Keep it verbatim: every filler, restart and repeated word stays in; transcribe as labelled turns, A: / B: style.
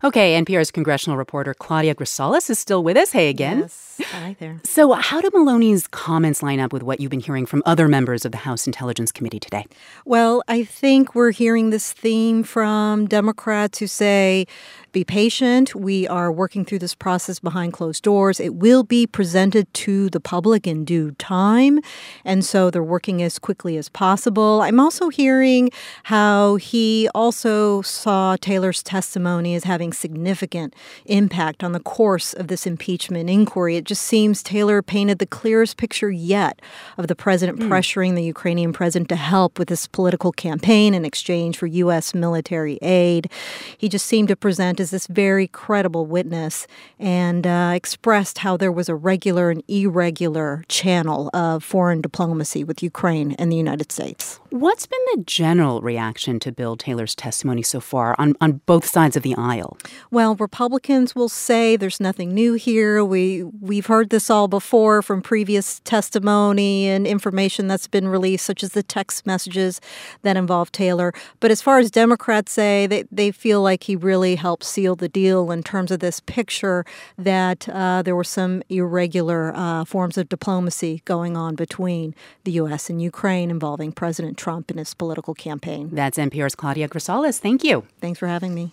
A: Okay, N P R's congressional reporter Claudia Grisales is still with us. Hey again.
B: Yes. Hi there.
A: So how do Maloney's comments line up with what you've been hearing from other members of the House Intelligence Committee today?
B: Well, I think we're hearing this theme from Democrats who say, be patient. We are working through this process behind closed doors. It will be presented to the public in due time. And so they're working as quickly as possible. I'm also hearing how he also saw Taylor's testimony as having significant impact on the course of this impeachment inquiry. It just seems Taylor painted the clearest picture yet of the president mm. pressuring the Ukrainian president to help with this political campaign in exchange for U S military aid. He just seemed to present as this very credible witness and uh, expressed how there was a regular and irregular channel of foreign diplomacy with Ukraine and the United States.
A: What's been the general reaction to Bill Taylor's testimony so far on, on both sides of the aisle?
B: Well, Republicans will say there's nothing new here. We, we've heard this all before from previous testimony and information that's been released, such as the text messages that involve Taylor. But as far as Democrats say, they, they feel like he really helped seal the deal in terms of this picture that uh, there were some irregular uh, forms of diplomacy going on between the U S and Ukraine involving President Trump and his political campaign.
A: That's N P R's Claudia Grisales. Thank you.
B: Thanks for having me.